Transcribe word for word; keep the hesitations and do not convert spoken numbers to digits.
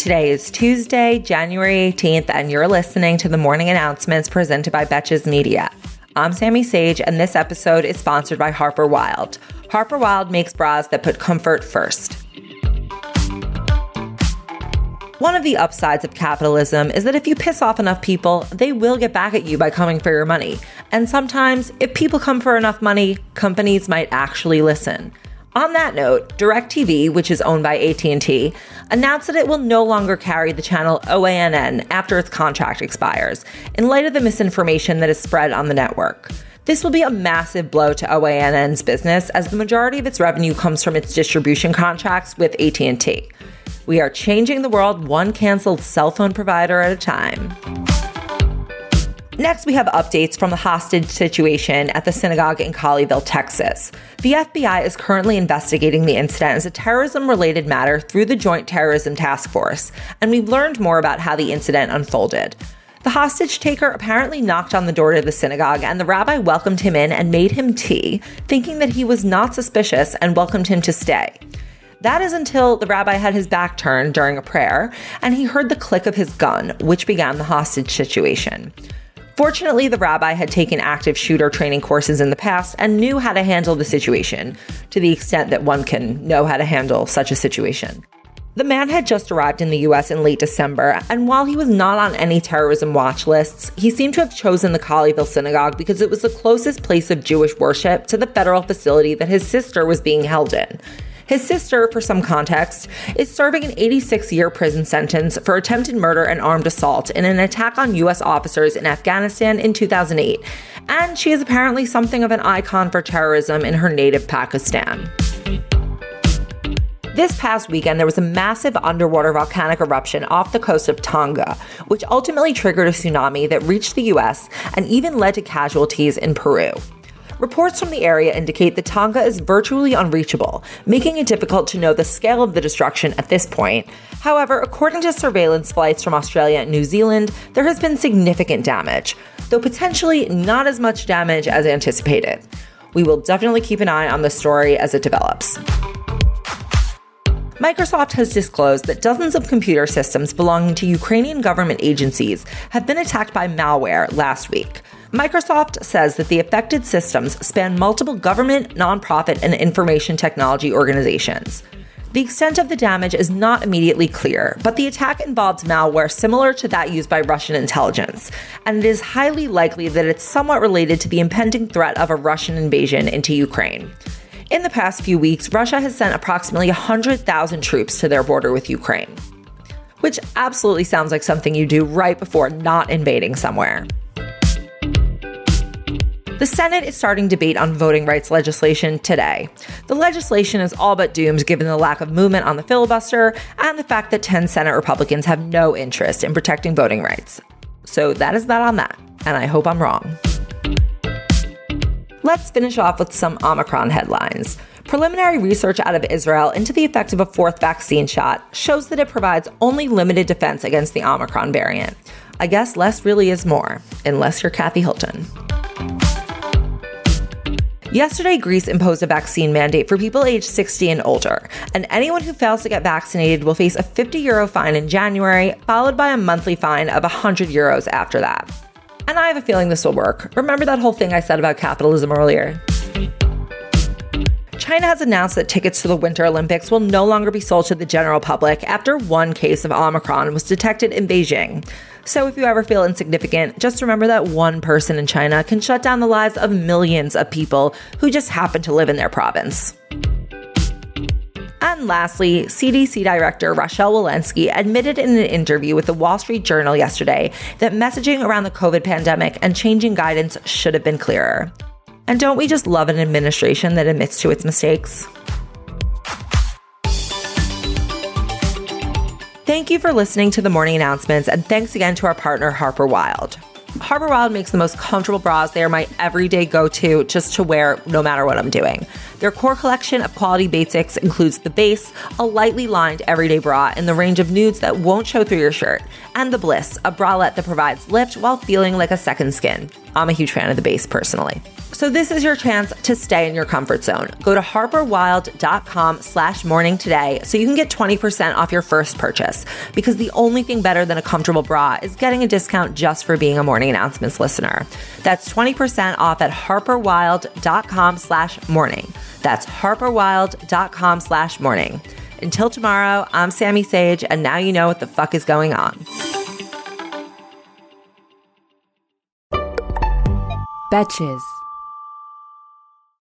Today is Tuesday, January eighteenth, and you're listening to the morning announcements presented by Betches Media. I'm Sammy Sage, and this episode is sponsored by Harper Wilde. Harper Wilde makes bras that put comfort first. One of the upsides of capitalism is that if you piss off enough people, they will get back at you by coming for your money. And sometimes, if people come for enough money, companies might actually listen. On that note, DirecTV, which is owned by A T and T, announced that it will no longer carry the channel O A N N after its contract expires, in light of the misinformation that is spread on the network. This will be a massive blow to O A N N's business, as the majority of its revenue comes from its distribution contracts with A T and T. We are changing the world one canceled cell phone provider at a time. Next, we have updates from the hostage situation at the synagogue in Colleyville, Texas. The F B I is currently investigating the incident as a terrorism-related matter through the Joint Terrorism Task Force, and we've learned more about how the incident unfolded. The hostage taker apparently knocked on the door to the synagogue, and the rabbi welcomed him in and made him tea, thinking that he was not suspicious and welcomed him to stay. That is until the rabbi had his back turned during a prayer, and he heard the click of his gun, which began the hostage situation. Fortunately, the rabbi had taken active shooter training courses in the past and knew how to handle the situation, to the extent that one can know how to handle such a situation. The man had just arrived in the U S in late December, and while he was not on any terrorism watch lists, he seemed to have chosen the Colleyville synagogue because it was the closest place of Jewish worship to the federal facility that his sister was being held in. His sister, for some context, is serving an eighty-six-year prison sentence for attempted murder and armed assault in an attack on U S officers in Afghanistan in two thousand eight, and she is apparently something of an icon for terrorism in her native Pakistan. This past weekend, there was a massive underwater volcanic eruption off the coast of Tonga, which ultimately triggered a tsunami that reached the U S and even led to casualties in Peru. Reports from the area indicate that Tonga is virtually unreachable, making it difficult to know the scale of the destruction at this point. However, according to surveillance flights from Australia and New Zealand, there has been significant damage, though potentially not as much damage as anticipated. We will definitely keep an eye on the story as it develops. Microsoft has disclosed that dozens of computer systems belonging to Ukrainian government agencies have been attacked by malware last week. Microsoft says that the affected systems span multiple government, nonprofit, and information technology organizations. The extent of the damage is not immediately clear, but the attack involves malware similar to that used by Russian intelligence, and it is highly likely that it's somewhat related to the impending threat of a Russian invasion into Ukraine. In the past few weeks, Russia has sent approximately one hundred thousand troops to their border with Ukraine, which absolutely sounds like something you do right before not invading somewhere. The Senate is starting debate on voting rights legislation today. The legislation is all but doomed given the lack of movement on the filibuster and the fact that ten Senate Republicans have no interest in protecting voting rights. So that is that on that, and I hope I'm wrong. Let's finish off with some Omicron headlines. Preliminary research out of Israel into the effect of a fourth vaccine shot shows that it provides only limited defense against the Omicron variant. I guess less really is more, unless you're Kathy Hilton. Yesterday, Greece imposed a vaccine mandate for people aged sixty and older, and anyone who fails to get vaccinated will face a fifty euro fine in January, followed by a monthly fine of one hundred euros after that. And I have a feeling this will work. Remember that whole thing I said about capitalism earlier? China has announced that tickets to the Winter Olympics will no longer be sold to the general public after one case of Omicron was detected in Beijing. So if you ever feel insignificant, just remember that one person in China can shut down the lives of millions of people who just happen to live in their province. And lastly, C D C Director Rochelle Walensky admitted in an interview with the Wall Street Journal yesterday that messaging around the COVID pandemic and changing guidance should have been clearer. And don't we just love an administration that admits to its mistakes? Thank you for listening to the morning announcements, and thanks again to our partner, Harper Wilde. Harper Wilde makes the most comfortable bras. They are my everyday go-to just to wear no matter what I'm doing. Their core collection of quality basics includes the base, a lightly lined everyday bra in the range of nudes that won't show through your shirt, and the Bliss, a bralette that provides lift while feeling like a second skin. I'm a huge fan of the base personally. So this is your chance to stay in your comfort zone. Go to harperwild.com slash morning today so you can get twenty percent off your first purchase, because the only thing better than a comfortable bra is getting a discount just for being a Morning Announcements listener. That's twenty percent off at harperwild.com slash morning. That's harperwild.com slash morning. Until tomorrow, I'm Sammy Sage, and now you know what the fuck is going on. Betches.